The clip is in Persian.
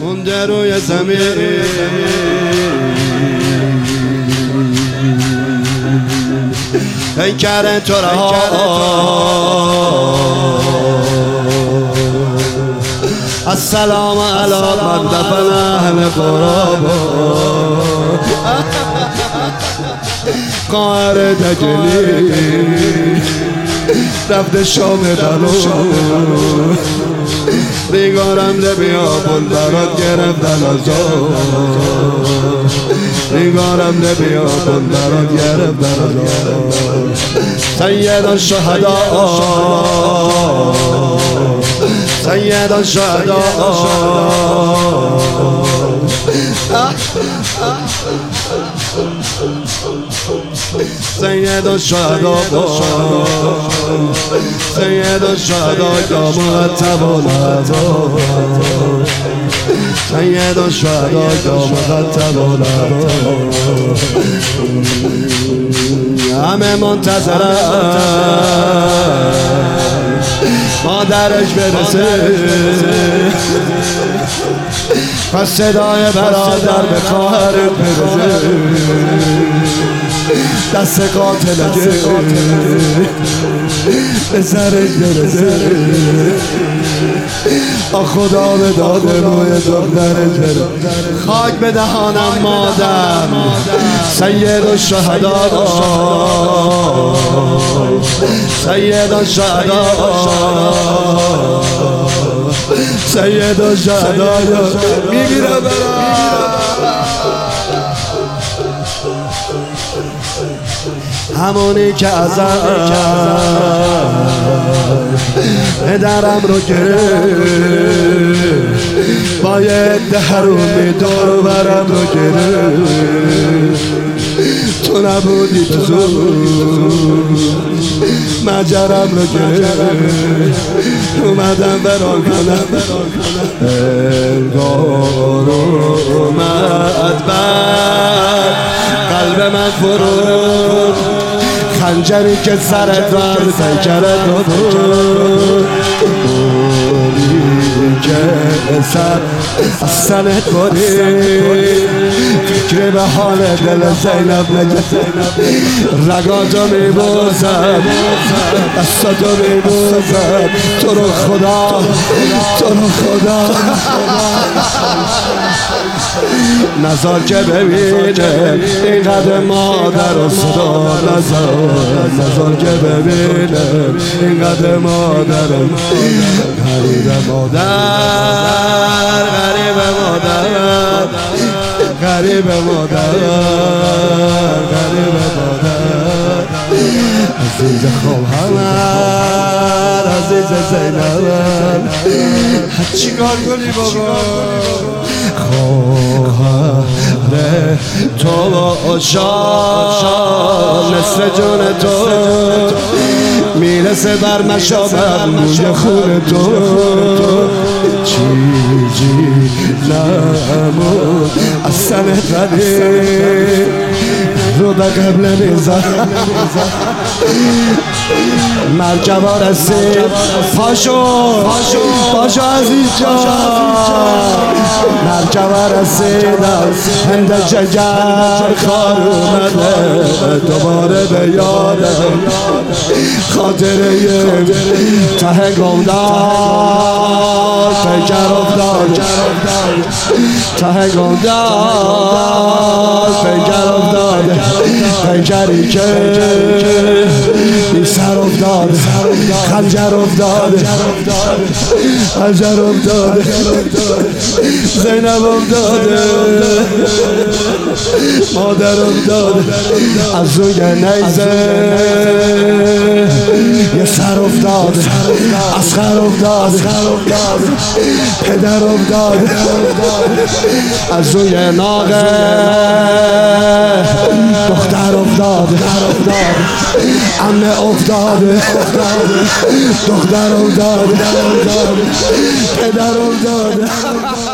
مونده روی زمین. پیکر تو رها السلام علی من دفن اهل قرابا قاهر دجلی رفت شام دلو ریگارم لبیابون برات گرفتن ازار ریگارم لبیابون برات گرفتن ازار سید الشهدا سید الشهدا سید الشهدا سید الشهدا یا مرتب العطا سید الشهدا یا مرتب العطا همه منتظرن مادرش برسه پس صدای برادر به خواهرت برسه دست قاتلگه به سرش برسه خدا به داد روی دخترش برسه خاک به دهانم مادر سید الشهدا سید الشهدا سید الشهدا میمیرم همونی که ازم پدرم رو گرفت باید دهرومی دور برم رو گرفت تو نبودی تو زود مجرم رو گرفت اومدم بران کنم انگار اومد بر قلب من فرود خنجری که سرت ور پیکرت رو بود که سر از سنت بودی فکر به حال دل زینب نجد رگاتو میبوزم دستاتو میبوزم تو رو خدا تو رو خدا نزار که ببینه اینقدر مادر و صدا نزار که ببینه اینقدر مادر غریب مادر غریب مادر غریب مادر غریب مادر عزیز خواهر عزیز زینب چی کار کنی بابا خواهر تو شان نصف جون تو میرسه بر مشابه موی خون تو چیزی نمون از سنت ولی رو به قبل میزن مرکبا رسید پاشو پاشو عزیز جان مرکبا رسیدم هند جگر خار اومده دوباره به یادم خاطره ته گمدار پیکر افتاد ته گمدار پیکر افتاد پیکری که بی سر افتاد خنجر افتاد خنجر افتاد زینب افتاد مادر افتاد از روی نیزه یه سر افتاد اصغر افتاد پدر افتاد از روی ناقه دختر افتاد عمه افتاد دختر افتاد پدر افتاد